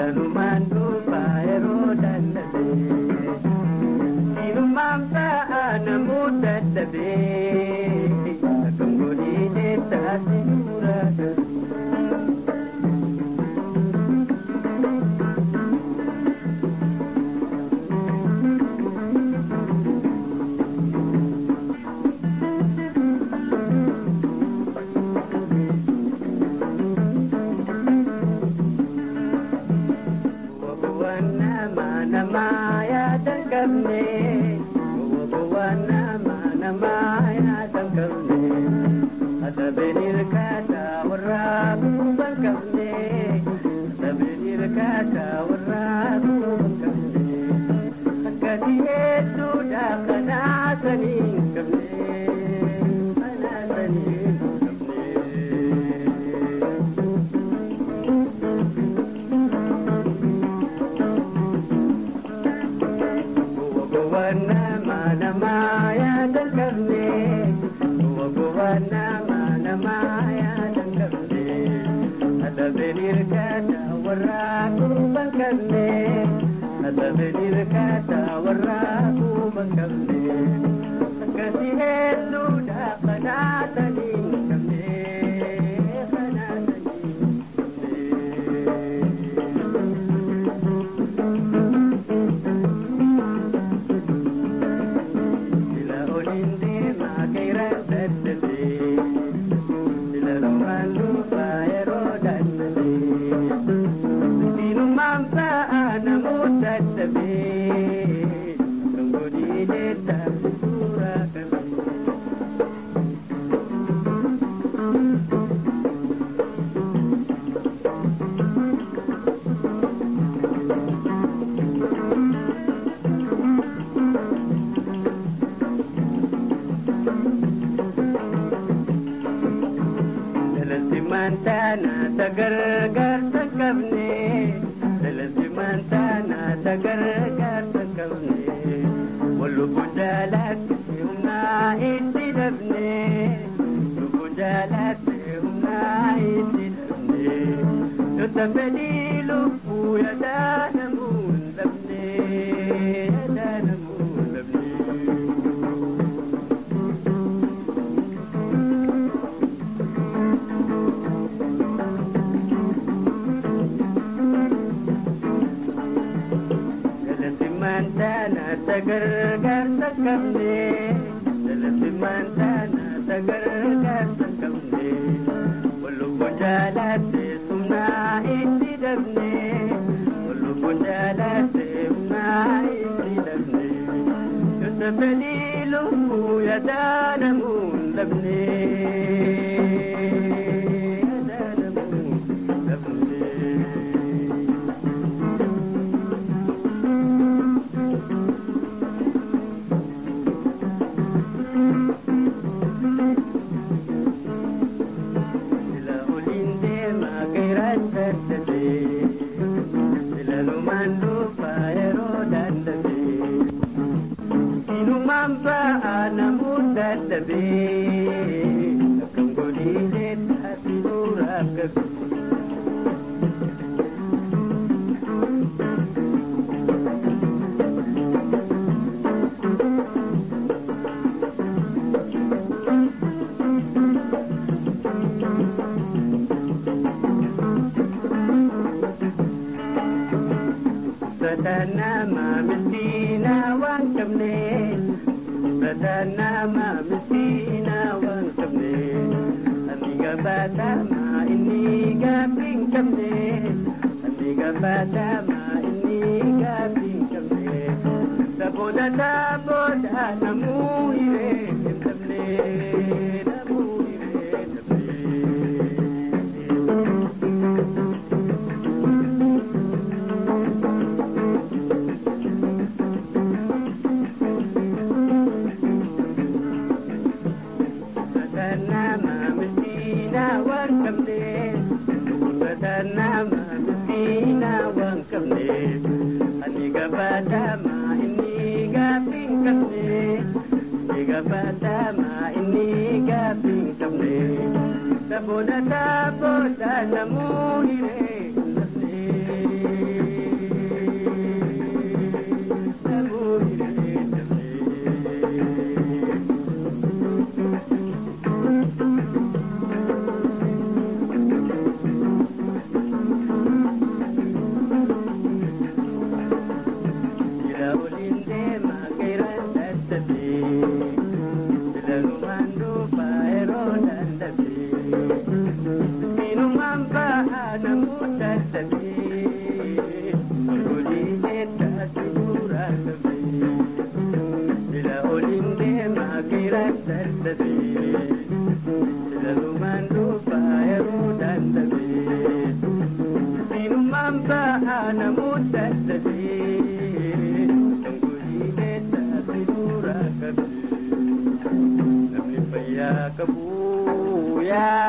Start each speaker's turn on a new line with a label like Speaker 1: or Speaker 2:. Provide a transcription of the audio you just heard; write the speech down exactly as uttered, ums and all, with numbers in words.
Speaker 1: Silaluman lupa erodan nabe Sinumang saan namutan nabe Akang gulinin sa sinuratan Namaya dangkamne, buwan nama namaya dangkamne. Ada benir kata warabu bangkamne, ada benir kata warabu bangkamne. Kadihe sudah kena saning kamne, kena saning kamne. Nama namaya dangkamne, buwan nama namaya dangkamne. Ada benir kata warabu bangkamne, ada benir kata warabu bangkamne. Kasihe sudah kena saning kamne, kena saning Mantana tagar-gar tangkapne, dalam si mantana tagar-gar tangkapne. Walaupun jalan umna iti dabne, walaupun jalan umna iti dabne. Tetapi di lupu ya dah namun dabne, ya dah namun dabne. Mantana tagar-gar tangkamne, dalam si mantana tagar-gar tangkamne. Walaupun jalan sumna iti dabne, walaupun jalan sumna iti dabne. Tetapi di lupu ya dah namun dabne, ya dah namun dabne. Silaluman lupa erodan nabe Sinumang saan namutan nabe Akang gulinin sa sinuratan Nama mesina wang kamne, nama mesina wang kamne. Amiga batama ini gaping kamne, amiga batama ini gaping kamne. Taboda taboda namu ire kamne, namu ire kamne. Nama mesina wang kamne, nama mesina wang kamne. Aniga batama ini gaping kamne, aniga batama ini gaping kamne. Taboda taboda namu ire kamne. dadhabee golgolii keessaatti suuraa qabee sila oliin deemaa kiiraan dadhabee sila lumaan dhuunfaa yeroo dadhabee sinumaan ba'aa namoota dadhabee golgolii keessaatti suuraa qabee namni fayyaa qabu yaa.